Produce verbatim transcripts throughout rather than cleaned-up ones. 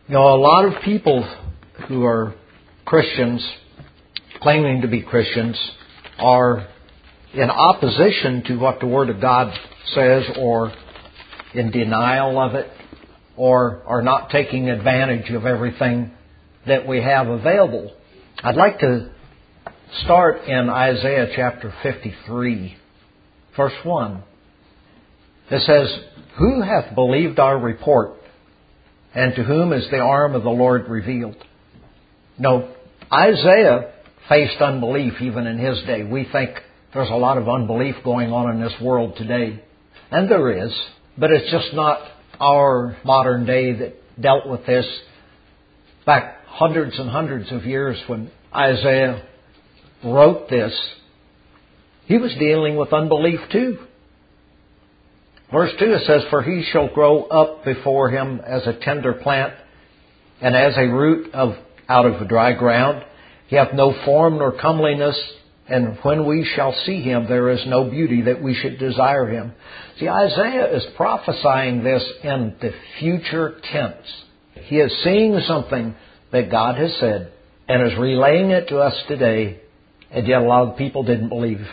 You know, a lot of people who are Christians, claiming to be Christians, are in opposition to what the Word of God says, or in denial of it, or are not taking advantage of everything that we have available. I'd like to start in Isaiah chapter fifty-three, verse one. It says, "Who hath believed our report, and to whom is the arm of the Lord revealed?" No, Isaiah faced unbelief even in his day. We think there's a lot of unbelief going on in this world today. And there is, but it's just not our modern day that dealt with this. Back hundreds and hundreds of years when Isaiah wrote this, he was dealing with unbelief too. Verse two, it says, "For he shall grow up before him as a tender plant, and as a root of out of the dry ground. He hath no form nor comeliness, and when we shall see him, there is no beauty that we should desire him." See, Isaiah is prophesying this in the future tense. He is seeing something that God has said and is relaying it to us today, and yet a lot of people didn't believe.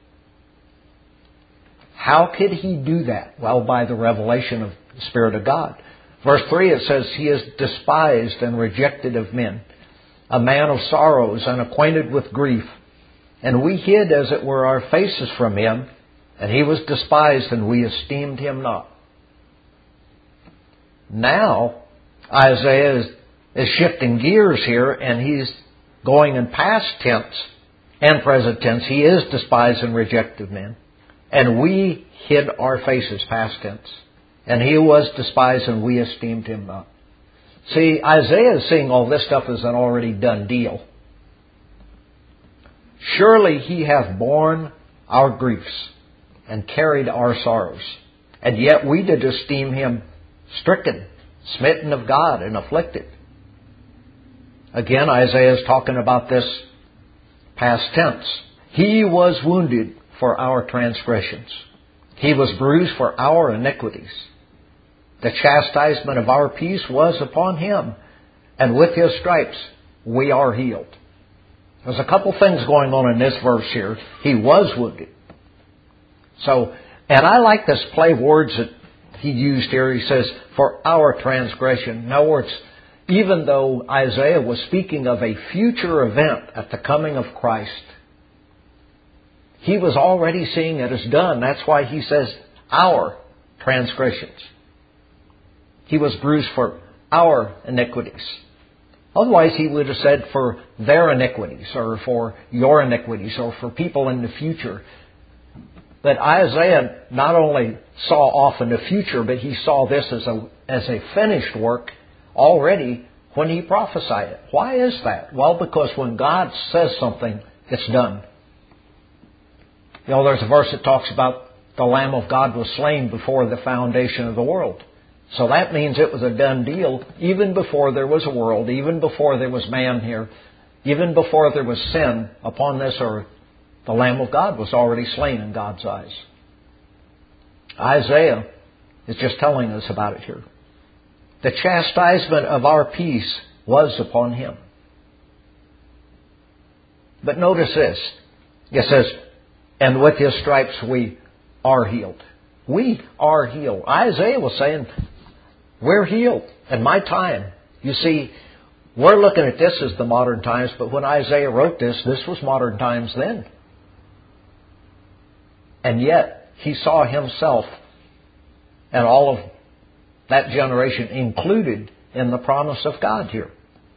How could he do that? Well, by the revelation of the Spirit of God. Verse three, it says, "He is despised and rejected of men, a man of sorrows and acquainted with grief. And we hid, as it were, our faces from him, and he was despised, and we esteemed him not." Now, Isaiah is, is shifting gears here, and he's going in past tense and present tense. He is despised and rejected of men. And we hid our faces, past tense. And he was despised, and we esteemed him not. See, Isaiah is seeing all this stuff as an already done deal. "Surely he hath borne our griefs and carried our sorrows. And yet we did esteem him stricken, smitten of God, and afflicted." Again, Isaiah is talking about this past tense. "He was wounded for our transgressions. He was bruised for our iniquities. The chastisement of our peace was upon him, and with his stripes we are healed." There's a couple things going on in this verse here. He was wounded. So, and I like this play of words that he used here. He says, "for our transgression." In other words, even though Isaiah was speaking of a future event at the coming of Christ, he was already seeing it as done. That's why he says, "our transgressions." He was bruised for our iniquities. Otherwise, he would have said for their iniquities, or for your iniquities, or for people in the future. But Isaiah not only saw off in the future, but he saw this as a, as a finished work already when he prophesied it. Why is that? Well, because when God says something, it's done. You know, there's a verse that talks about the Lamb of God was slain before the foundation of the world. So that means it was a done deal even before there was a world, even before there was man here, even before there was sin upon this earth. The Lamb of God was already slain in God's eyes. Isaiah is just telling us about it here. The chastisement of our peace was upon him. But notice this. It says, "and with his stripes we are healed." We are healed. Isaiah was saying, we're healed. In my time, you see, we're looking at this as the modern times, but when Isaiah wrote this, this was modern times then. And yet, he saw himself and all of that generation included in the promise of God here.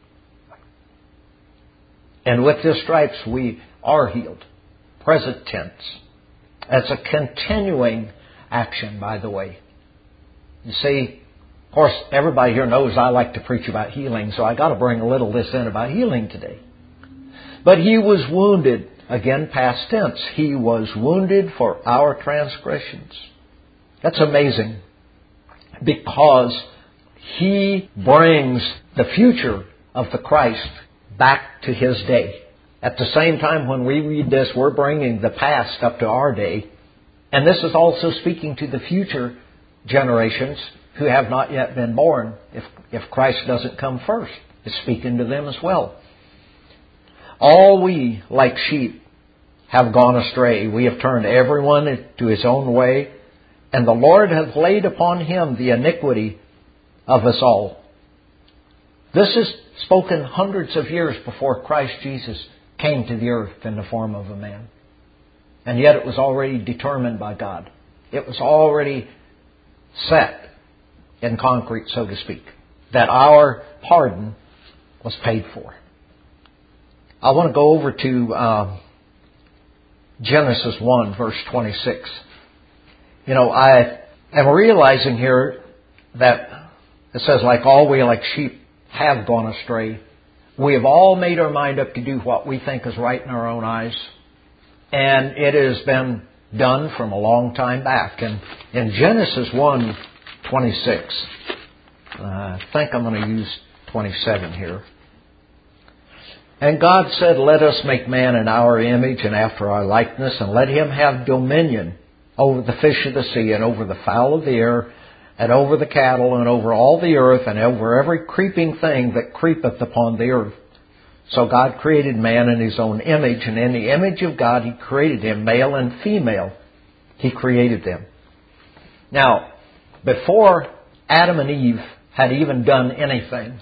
"And with his stripes we are healed." Present tense. That's a continuing action, by the way. You see, of course, everybody here knows I like to preach about healing, so I got to bring a little of this in about healing today. "But he was wounded," again past tense, "he was wounded for our transgressions." That's amazing, because he brings the future of the Christ back to his day. At the same time, when we read this, we're bringing the past up to our day. And this is also speaking to the future generations who have not yet been born if, if Christ doesn't come first. It's speaking to them as well. All we, like sheep, have gone astray. We have turned everyone to his own way, and the Lord hath laid upon him the iniquity of us all. This is spoken hundreds of years before Christ Jesus came to the earth in the form of a man. And yet it was already determined by God. It was already set in concrete, so to speak, that our pardon was paid for. I want to go over to uh, Genesis one, verse twenty-six. You know, I am realizing here that it says, like all we like sheep have gone astray. We have all made our mind up to do what we think is right in our own eyes. And it has been done from a long time back. And in Genesis one, twenty-six, uh, I think I'm going to use twenty-seven here. And God said, let us make man in our image and after our likeness, and let him have dominion over the fish of the sea, and over the fowl of the air, and over the cattle, and over all the earth, and over every creeping thing that creepeth upon the earth. So God created man in his own image, and in the image of God he created him, male and female. He created them. Now, before Adam and Eve had even done anything,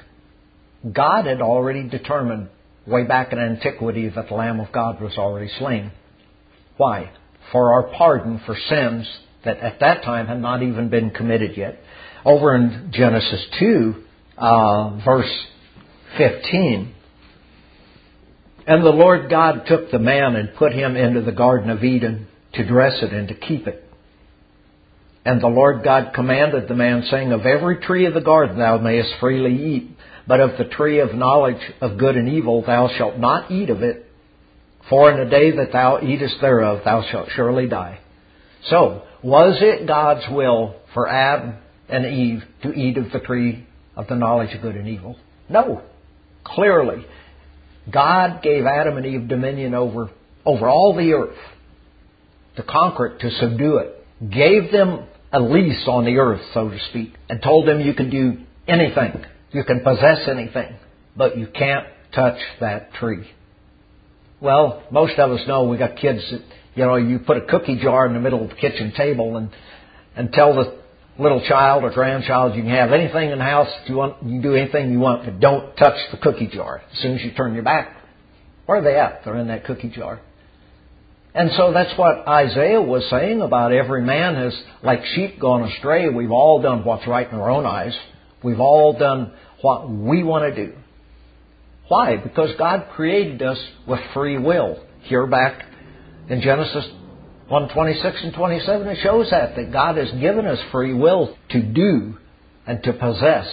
God had already determined way back in antiquity that the Lamb of God was already slain. Why? For our pardon for sins that at that time had not even been committed yet. Over in Genesis two, uh, verse fifteen, and the Lord God took the man and put him into the Garden of Eden to dress it and to keep it. And the Lord God commanded the man, saying, of every tree of the garden thou mayest freely eat, but of the tree of knowledge of good and evil thou shalt not eat of it, for in the day that thou eatest thereof thou shalt surely die. So, was it God's will for Adam and Eve to eat of the tree of the knowledge of good and evil? No. Clearly, God gave Adam and Eve dominion over, over all the earth, to conquer it, to subdue it. Gave them a lease on the earth, so to speak, and told them you can do anything. You can possess anything, but you can't touch that tree. Well, most of us know we got kids that, you know, you put a cookie jar in the middle of the kitchen table and, and tell the little child or grandchild you can have anything in the house if you want, you can do anything you want, but don't touch the cookie jar. As soon as you turn your back, where are they at? They're in that cookie jar. And so that's what Isaiah was saying about every man has, like sheep, gone astray. We've all done what's right in our own eyes. We've all done what we want to do. Why? Because God created us with free will. Here back in Genesis one, twenty-six and twenty-seven, it shows that, that God has given us free will to do and to possess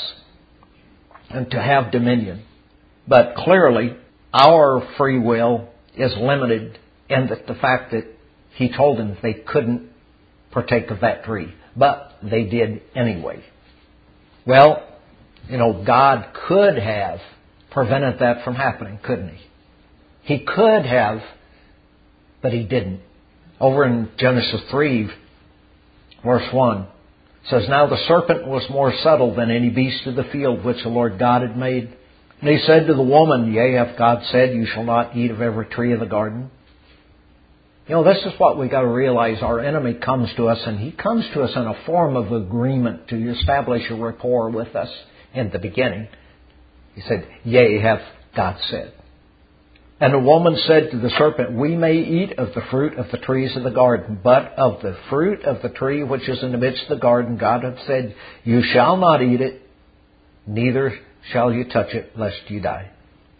and to have dominion. But clearly, our free will is limited in the, the fact that He told them they couldn't partake of that tree. But they did anyway. Well, you know, God could have prevented that from happening, couldn't He? He could have, but He didn't. Over in Genesis three, verse one, it says, now the serpent was more subtle than any beast of the field which the Lord God had made. And he said to the woman, yea, hath God said, you shall not eat of every tree of the garden? You know, this is what we've got to realize. Our enemy comes to us, and he comes to us in a form of agreement to establish a rapport with us in the beginning. He said, yea, hath God said. And the woman said to the serpent, we may eat of the fruit of the trees of the garden, but of the fruit of the tree which is in the midst of the garden, God hath said, you shall not eat it, neither shall you touch it, lest you die.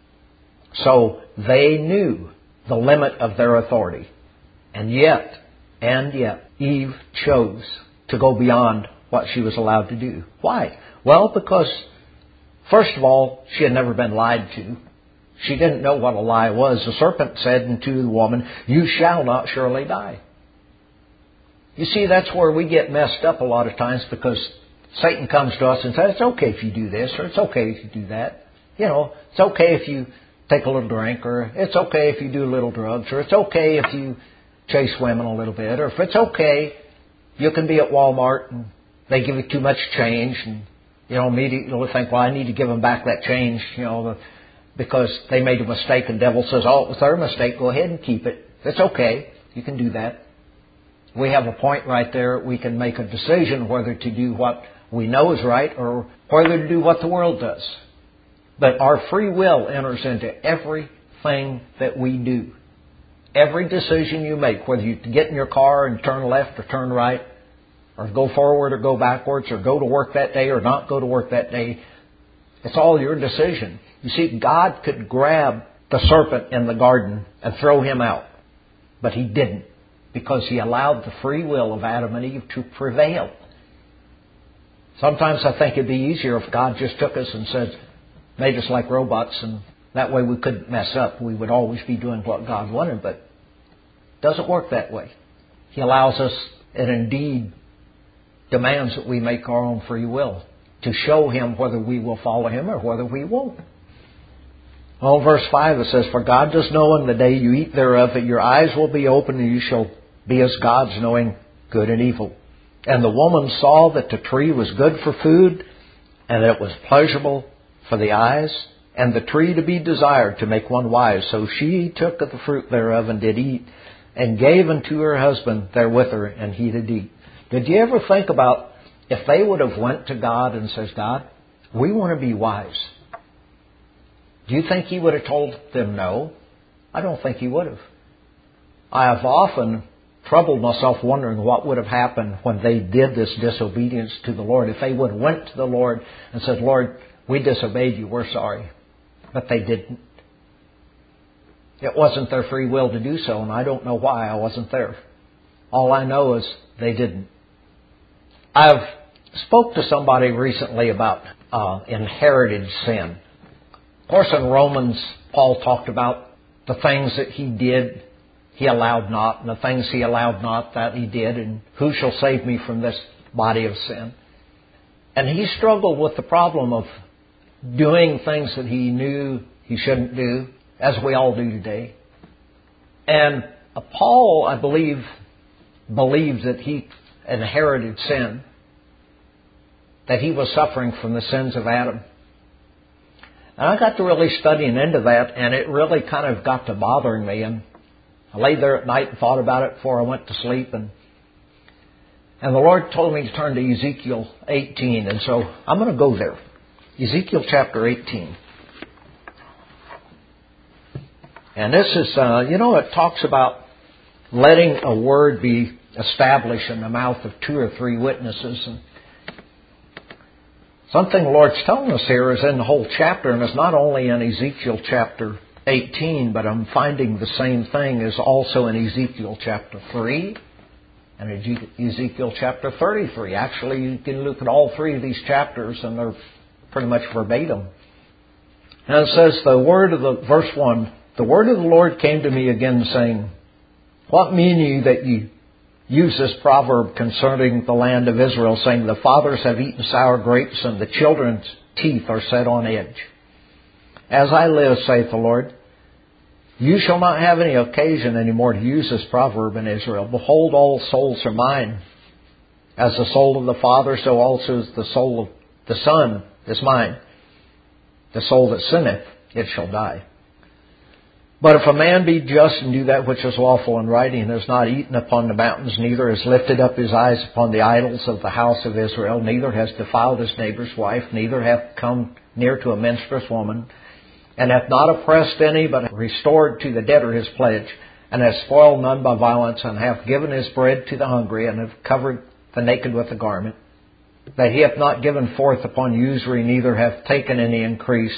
So they knew the limit of their authority. And yet, and yet, Eve chose to go beyond what she was allowed to do. Why? Well, because, first of all, she had never been lied to. She didn't know what a lie was. The serpent said unto the woman, you shall not surely die. You see, that's where we get messed up a lot of times, because Satan comes to us and says, it's okay if you do this, or it's okay if you do that. You know, it's okay if you take a little drink, or it's okay if you do little drugs, or it's okay if you chase women a little bit, or if it's okay, you can be at Walmart and they give you too much change, and you know, immediately think, well, I need to give them back that change, you know, because they made a mistake, and the devil says, oh, it was their mistake, go ahead and keep it. It's okay. You can do that. We have a point right there. We can make a decision whether to do what we know is right or whether to do what the world does. But our free will enters into everything that we do. Every decision you make, whether you get in your car and turn left or turn right, or go forward or go backwards, or go to work that day or not go to work that day, it's all your decision. You see, God could grab the serpent in the garden and throw him out, but He didn't, because He allowed the free will of Adam and Eve to prevail. Sometimes I think it'd be easier if God just took us and said, made us like robots, and that way we couldn't mess up. We would always be doing what God wanted, but it doesn't work that way. He allows us, and indeed demands that we make our own free will to show Him whether we will follow Him or whether we won't. Well, verse five, it says, for God does know in the day you eat thereof that your eyes will be opened, and you shall be as gods, knowing good and evil. And the woman saw that the tree was good for food, and it was pleasurable for the eyes, and the tree to be desired to make one wise. So she took of the fruit thereof and did eat, and gave unto her husband therewith her, and he did eat. Did you ever think about if they would have went to God and says, God, we want to be wise? Do you think He would have told them no? I don't think He would have. I have often troubled myself wondering what would have happened when they did this disobedience to the Lord. If they would have went to the Lord and said, Lord, we disobeyed you, we're sorry. But they didn't. It wasn't their free will to do so, and I don't know why I wasn't there. All I know is they didn't. I've spoke to somebody recently about uh, inherited sin. Of course, in Romans, Paul talked about the things that he did, he allowed not, and the things he allowed not, that he did, and who shall save me from this body of sin? And he struggled with the problem of doing things that he knew he shouldn't do, as we all do today. And uh, Paul, I believe, believed that he inherited sin, that he was suffering from the sins of Adam. And I got to really studying into that, and it really kind of got to bothering me. And I laid there at night and thought about it before I went to sleep. And and the Lord told me to turn to Ezekiel eighteen. And so I'm going to go there. Ezekiel chapter eighteen. And this is, uh, you know, it talks about letting a word be established in the mouth of two or three witnesses. And something the Lord's telling us here is in the whole chapter, and it's not only in Ezekiel chapter eighteen, but I'm finding the same thing is also in Ezekiel chapter three and Ezekiel chapter thirty-three. Actually, you can look at all three of these chapters, and they're pretty much verbatim. And it says, the word of the, verse one, the word of the Lord came to me again, saying, what mean ye that ye use this proverb concerning the land of Israel, saying, the fathers have eaten sour grapes, and the children's teeth are set on edge? As I live, saith the Lord, you shall not have any occasion any more to use this proverb in Israel. Behold, all souls are mine. As the soul of the Father, so also is the soul of the Son is mine. The soul that sinneth, it shall die. But if a man be just and do that which is lawful and right, and has not eaten upon the mountains, neither has lifted up his eyes upon the idols of the house of Israel, neither has defiled his neighbor's wife, neither hath come near to a menstruous woman, and hath not oppressed any, but restored to the debtor his pledge, and hath spoiled none by violence, and hath given his bread to the hungry, and hath covered the naked with a garment, that he hath not given forth upon usury, neither hath taken any increase,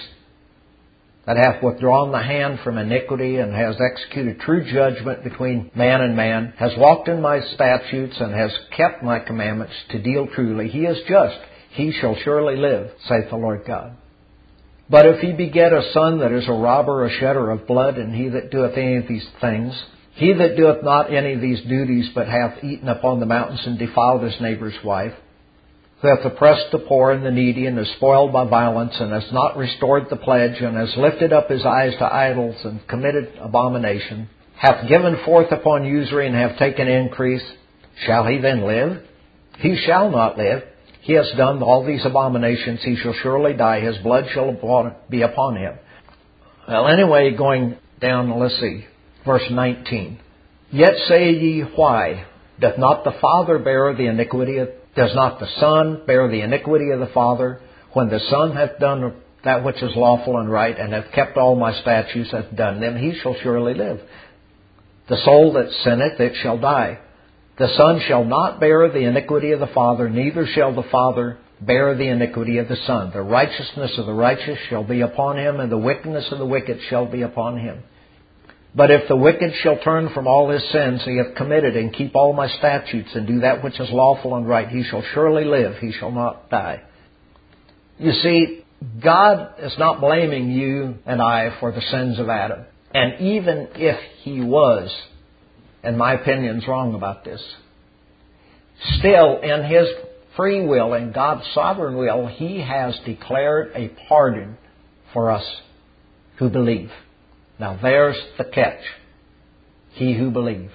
that hath withdrawn the hand from iniquity, and has executed true judgment between man and man, has walked in my statutes, and has kept my commandments to deal truly. He is just. He shall surely live, saith the Lord God. But if he beget a son that is a robber, a shedder of blood, and he that doeth any of these things, he that doeth not any of these duties, but hath eaten upon the mountains and defiled his neighbor's wife, who hath oppressed the poor and the needy, and is spoiled by violence, and has not restored the pledge, and has lifted up his eyes to idols, and committed abomination, hath given forth upon usury, and hath taken increase, shall he then live? He shall not live. He has done all these abominations. He shall surely die. His blood shall be upon him. Well, anyway, going down, let's see, verse nineteen. Yet say ye, why? Doth not the Father bear the iniquity of, does not the Son bear the iniquity of the Father? When the Son hath done that which is lawful and right, and hath kept all my statutes, hath done them, he shall surely live. The soul that sinneth, it shall die. The Son shall not bear the iniquity of the Father, neither shall the Father bear the iniquity of the Son. The righteousness of the righteous shall be upon him, and the wickedness of the wicked shall be upon him. But if the wicked shall turn from all his sins he hath committed, and keep all my statutes, and do that which is lawful and right, he shall surely live, he shall not die. You see, God is not blaming you and I for the sins of Adam. And even if He was, and my opinion's wrong about this, still in His free will, in God's sovereign will, He has declared a pardon for us who believe. Now there's the catch. He who believes.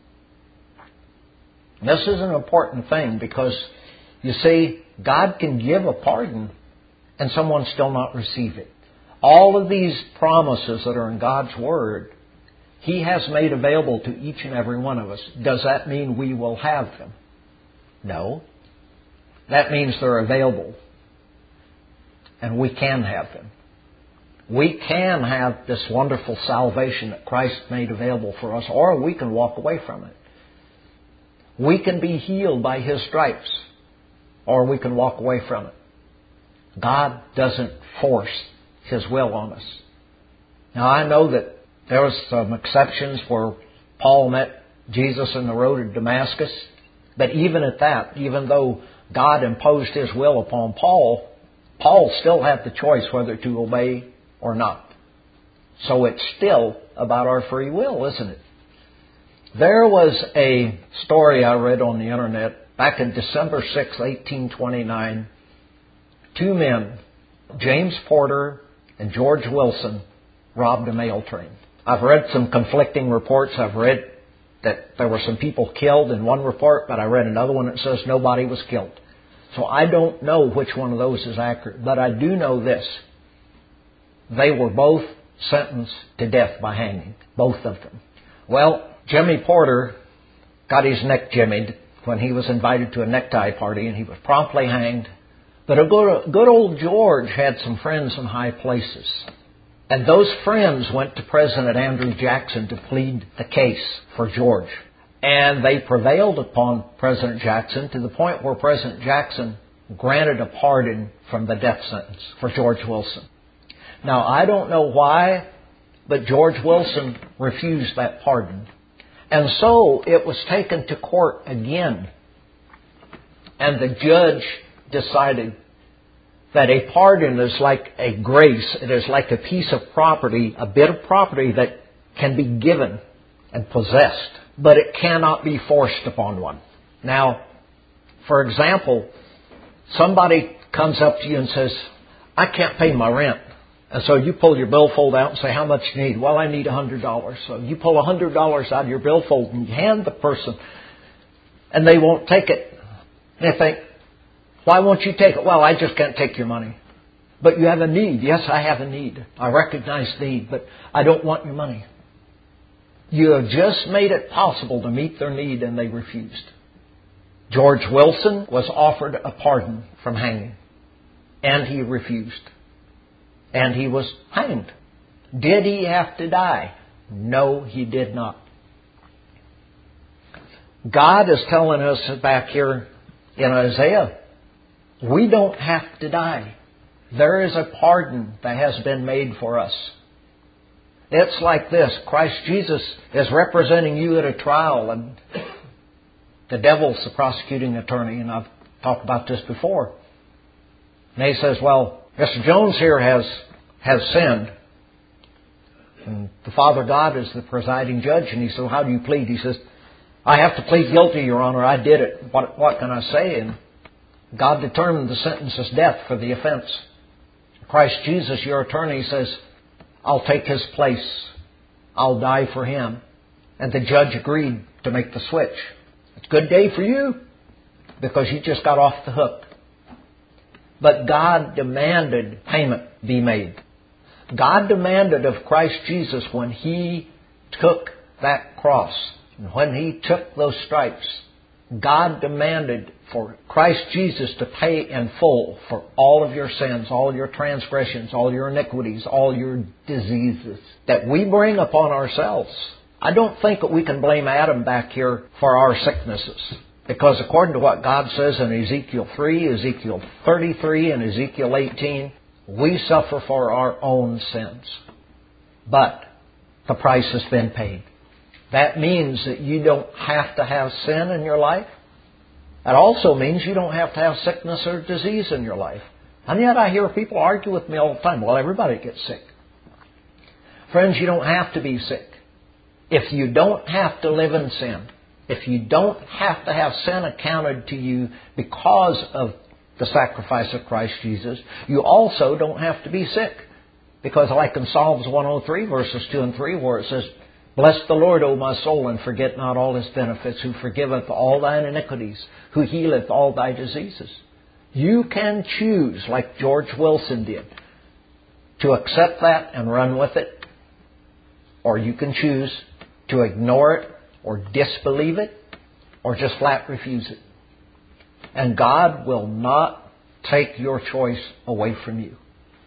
And this is an important thing because, you see, God can give a pardon and someone still not receive it. All of these promises that are in God's Word, He has made available to each and every one of us. Does that mean we will have them? No. That means they're available. And we can have them. We can have this wonderful salvation that Christ made available for us, or we can walk away from it. We can be healed by His stripes, or we can walk away from it. God doesn't force His will on us. Now, I know that there was some exceptions where Paul met Jesus in the road to Damascus. But even at that, even though God imposed His will upon Paul, Paul still had the choice whether to obey or not. So it's still about our free will, isn't it? There was a story I read on the internet back in December sixth, eighteen twenty-nine. Two men, James Porter and George Wilson, robbed a mail train. I've read some conflicting reports. I've read that there were some people killed in one report, but I read another one that says nobody was killed. So I don't know which one of those is accurate, but I do know this. They were both sentenced to death by hanging, both of them. Well, Jimmy Porter got his neck jimmied when he was invited to a necktie party, and he was promptly hanged. But a good, good old George had some friends in high places. And those friends went to President Andrew Jackson to plead the case for George. And they prevailed upon President Jackson to the point where President Jackson granted a pardon from the death sentence for George Wilson. Now, I don't know why, but George Wilson refused that pardon. And so it was taken to court again. And the judge decided that a pardon is like a grace. It is like a piece of property, a bit of property that can be given and possessed, but it cannot be forced upon one. Now, for example, somebody comes up to you and says, I can't pay my rent. And so you pull your billfold out and say, how much you need? Well, I need one hundred dollars. So you pull one hundred dollars out of your billfold and you hand the person, and they won't take it. And they think, why won't you take it? Well, I just can't take your money. But you have a need. Yes, I have a need. I recognize the need, but I don't want your money. You have just made it possible to meet their need, and they refused. George Wilson was offered a pardon from hanging, and he refused. And he was hanged. Did he have to die? No, he did not. God is telling us back here in Isaiah, we don't have to die. There is a pardon that has been made for us. It's like this. Christ Jesus is representing you at a trial, and the devil's the prosecuting attorney, and I've talked about this before. And he says, well, Mister Jones here has, has sinned. And the Father God is the presiding judge, and he says, well, how do you plead? He says, I have to plead guilty, Your Honor. I did it. What, what can I say? And God determined the sentence as death for the offense. Christ Jesus, your attorney, says, I'll take his place. I'll die for him. And the judge agreed to make the switch. It's a good day for you because you just got off the hook. But God demanded payment be made. God demanded of Christ Jesus when He took that cross, when He took those stripes, God demanded for Christ Jesus to pay in full for all of your sins, all your transgressions, all your iniquities, all your diseases that we bring upon ourselves. I don't think that we can blame Adam back here for our sicknesses, because according to what God says in Ezekiel three, Ezekiel thirty-three, and Ezekiel eighteen, we suffer for our own sins. But the price has been paid. That means that you don't have to have sin in your life. That also means you don't have to have sickness or disease in your life. And yet I hear people argue with me all the time. Well, everybody gets sick. Friends, you don't have to be sick. If you don't have to live in sin, if you don't have to have sin accounted to you because of the sacrifice of Christ Jesus, you also don't have to be sick. Because like in Psalms one oh three, verses two and three, where it says, "Bless the Lord, O my soul, and forget not all His benefits, who forgiveth all thine iniquities, who healeth all thy diseases." You can choose, like George Wilson did, to accept that and run with it, or you can choose to ignore it, or disbelieve it, or just flat refuse it. And God will not take your choice away from you.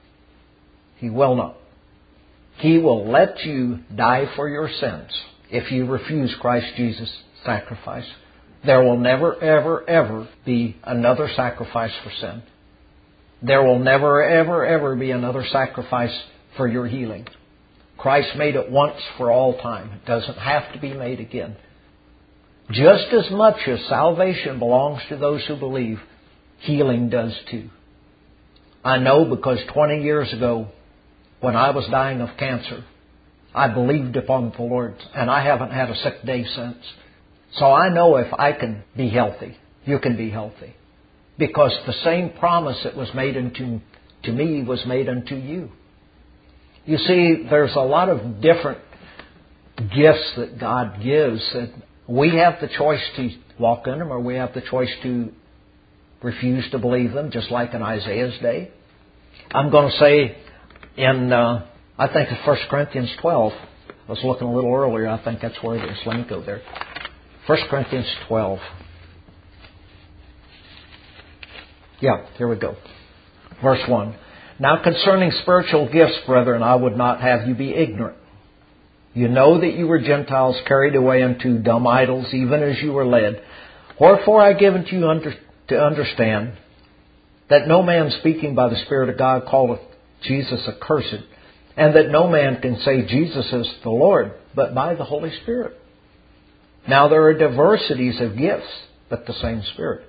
He will not. He will let you die for your sins if you refuse Christ Jesus' sacrifice. There will never, ever, ever be another sacrifice for sin. There will never, ever, ever be another sacrifice for your healing. Christ made it once for all time. It doesn't have to be made again. Just as much as salvation belongs to those who believe, healing does too. I know because twenty years ago, when I was dying of cancer, I believed upon the Lord, and I haven't had a sick day since. So I know if I can be healthy, you can be healthy. Because the same promise that was made unto to me was made unto you. You see, there's a lot of different gifts that God gives that we have the choice to walk in them, or we have the choice to refuse to believe them, just like in Isaiah's day. I'm going to say in, uh, I think it's First Corinthians twelve. I was looking a little earlier. I think that's where it is. Let me go there. First Corinthians twelve. Yeah, here we go. Verse one. "Now concerning spiritual gifts, brethren, I would not have you be ignorant. You know that you were Gentiles carried away unto dumb idols, even as you were led. Wherefore I give unto you under, to understand that no man speaking by the Spirit of God calleth Jesus accursed, and that no man can say Jesus is the Lord, but by the Holy Spirit. Now there are diversities of gifts, but the same Spirit.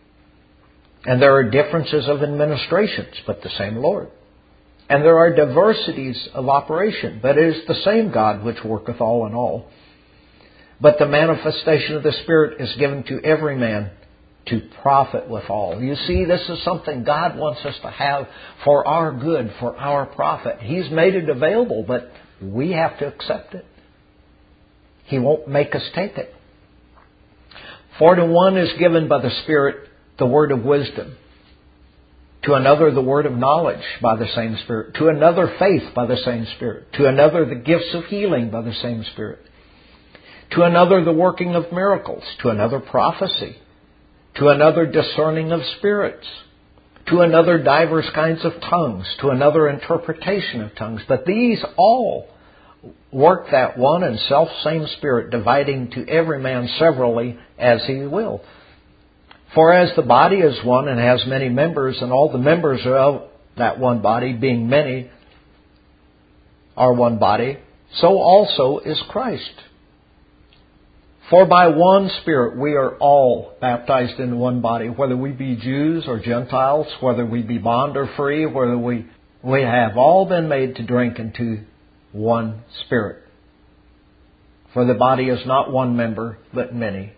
And there are differences of administrations, but the same Lord. And there are diversities of operation, but it is the same God which worketh all in all. But the manifestation of the Spirit is given to every man to profit withal." You see, this is something God wants us to have for our good, for our profit. He's made it available, but we have to accept it. He won't make us take it. "For to one is given by the Spirit the word of wisdom, to another the word of knowledge by the same Spirit, to another faith by the same Spirit, to another the gifts of healing by the same Spirit, to another the working of miracles, to another prophecy, to another discerning of spirits, to another divers kinds of tongues, to another interpretation of tongues. But these all work that one and self-same Spirit, dividing to every man severally as He will. For as the body is one and has many members, and all the members of that one body, being many, are one body, so also is Christ. For by one Spirit we are all baptized into one body, whether we be Jews or Gentiles, whether we be bond or free, whether we, we have all been made to drink into one Spirit. For the body is not one member, but many.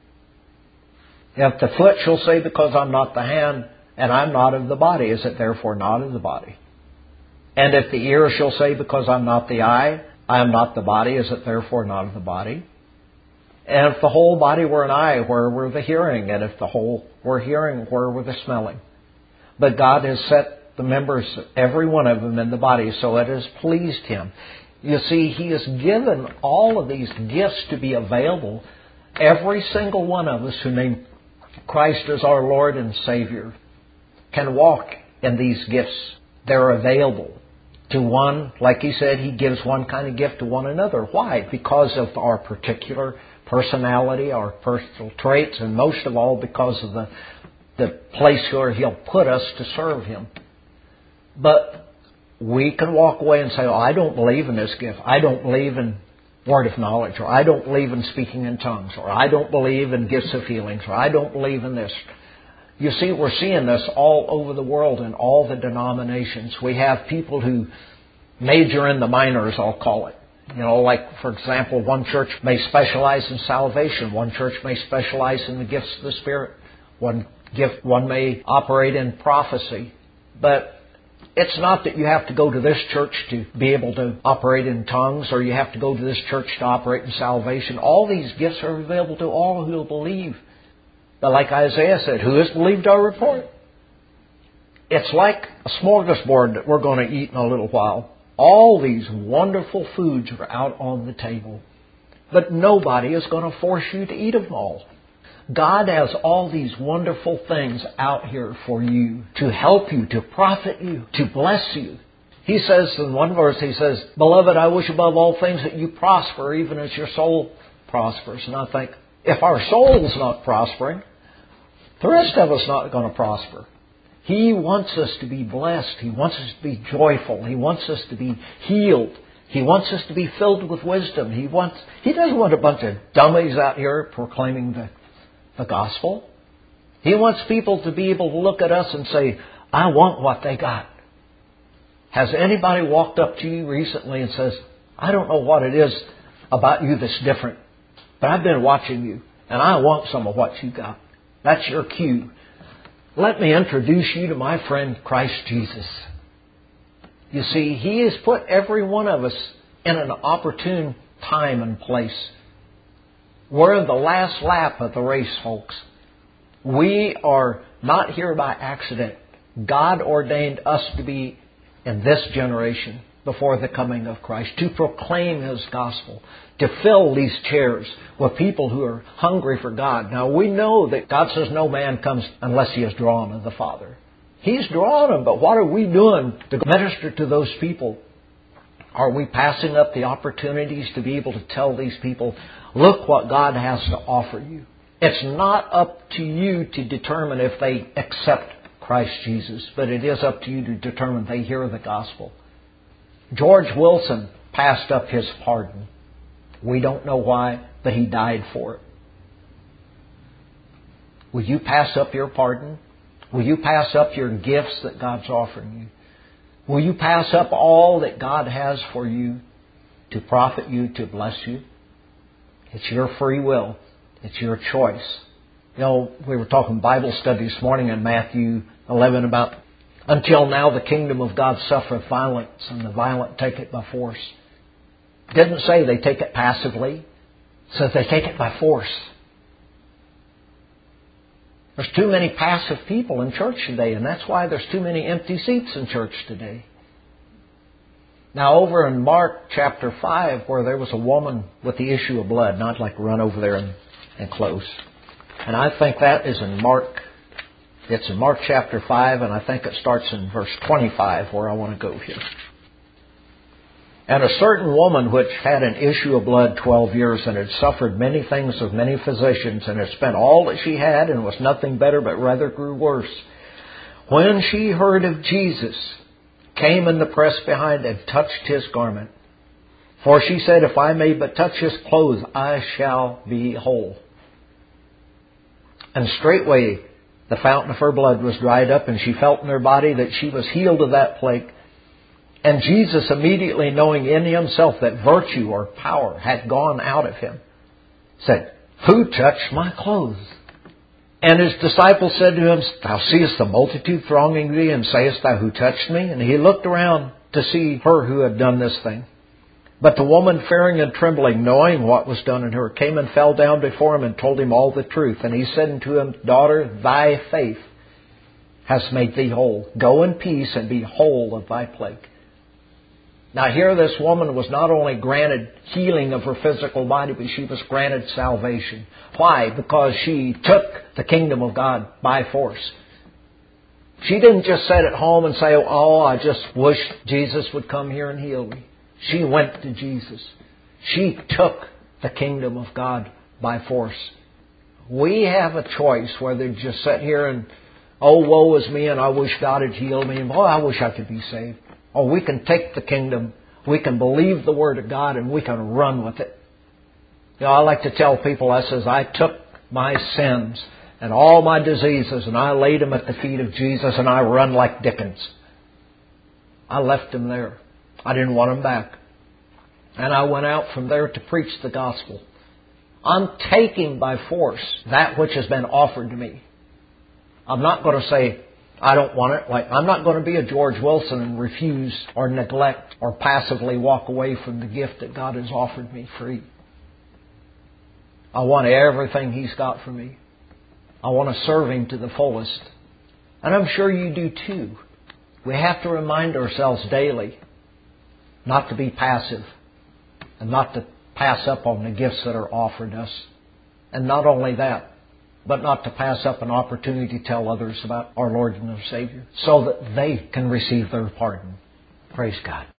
If the foot shall say, because I'm not the hand, and I'm not of the body, is it therefore not of the body? And if the ear shall say, because I'm not the eye, I am not the body, is it therefore not of the body? And if the whole body were an eye, where were the hearing? And if the whole were hearing, where were the smelling? But God has set the members, every one of them, in the body, so it has pleased Him. You see, He has given all of these gifts to be available. Every single one of us who name Christ as our Lord and Savior can walk in these gifts. They're available to one. Like He said, He gives one kind of gift to one another. Why? Because of our particular personality, our personal traits, and most of all because of the, the place where He'll put us to serve Him. But we can walk away and say, oh, I don't believe in this gift. I don't believe in word of knowledge, or I don't believe in speaking in tongues, or I don't believe in gifts of healings, or I don't believe in this. You see, we're seeing this all over the world in all the denominations. We have people who major in the minors, I'll call it. You know, like, for example, one church may specialize in salvation. One church may specialize in the gifts of the Spirit. One gift, one may operate in prophecy. But it's not that you have to go to this church to be able to operate in tongues, or you have to go to this church to operate in salvation. All these gifts are available to all who will believe. But like Isaiah said, who has believed our report? It's like a smorgasbord that we're going to eat in a little while. All these wonderful foods are out on the table. But nobody is going to force you to eat them all. God has all these wonderful things out here for you to help you, to profit you, to bless you. He says in one verse, He says, Beloved, I wish above all things that you prosper, even as your soul prospers. And I think, if our soul's not prospering, the rest of us not going to prosper. He wants us to be blessed. He wants us to be joyful. He wants us to be healed. He wants us to be filled with wisdom. He wants. He doesn't want a bunch of dummies out here proclaiming the The gospel. He wants people to be able to look at us and say, I want what they got. Has anybody walked up to you recently and says, I don't know what it is about you that's different, but I've been watching you and I want some of what you got. That's your cue. Let me introduce you to my friend Christ Jesus. You see, He has put every one of us in an opportune time and place. We're in the last lap of the race, folks. We are not here by accident. God ordained us to be in this generation before the coming of Christ, to proclaim His gospel, to fill these chairs with people who are hungry for God. Now, we know that God says no man comes unless he is drawn of the Father. He's drawn them, but what are we doing to minister to those people? Are we passing up the opportunities to be able to tell these people, look what God has to offer you? It's not up to you to determine if they accept Christ Jesus, but it is up to you to determine they hear the gospel. George Wilson passed up his pardon. We don't know why, but he died for it. Will you pass up your pardon? Will you pass up your gifts that God's offering you? Will you pass up all that God has for you to profit you, to bless you? It's your free will. It's your choice. You know, we were talking Bible study this morning in Matthew eleven about, until now the kingdom of God suffereth violence, and the violent take it by force. It didn't say they take it passively. It says they take it by force. There's too many passive people in church today, and that's why there's too many empty seats in church today. Now, over in Mark chapter five, where there was a woman with the issue of blood, and I'd like to run over there and, and close. And I think that is in Mark. It's in Mark chapter five, and I think it starts in verse twenty-five, where I want to go here. And a certain woman which had an issue of blood twelve years, and had suffered many things of many physicians, and had spent all that she had, and was nothing better, but rather grew worse, when she heard of Jesus, came in the press behind and touched His garment. For she said, if I may but touch His clothes, I shall be whole. And straightway the fountain of her blood was dried up, and she felt in her body that she was healed of that plague. And Jesus, immediately knowing in Himself that virtue or power had gone out of Him, said, who touched my clothes? And His disciples said to Him, thou seest the multitude thronging thee, and sayest thou, who touched me? And He looked around to see her who had done this thing. But the woman, fearing and trembling, knowing what was done in her, came and fell down before Him and told Him all the truth. And He said unto him, daughter, thy faith hast made thee whole. Go in peace and be whole of thy plague. Now here this woman was not only granted healing of her physical body, but she was granted salvation. Why? Because she took the kingdom of God by force. She didn't just sit at home and say, oh, I just wish Jesus would come here and heal me. She went to Jesus. She took the kingdom of God by force. We have a choice whether to just sit here and, oh, woe is me and I wish God had healed me. And, oh, I wish I could be saved. Or we can take the kingdom, we can believe the Word of God, and we can run with it. You know, I like to tell people, I says, I took my sins and all my diseases and I laid them at the feet of Jesus and I run like Dickens. I left them there. I didn't want them back. And I went out from there to preach the gospel. I'm taking by force that which has been offered to me. I'm not going to say, I don't want it. Like, I'm not going to be a George Wilson and refuse or neglect or passively walk away from the gift that God has offered me free. I want everything He's got for me. I want to serve Him to the fullest. And I'm sure you do too. We have to remind ourselves daily not to be passive and not to pass up on the gifts that are offered us. And not only that, but not to pass up an opportunity to tell others about our Lord and our Savior so that they can receive their pardon. Praise God.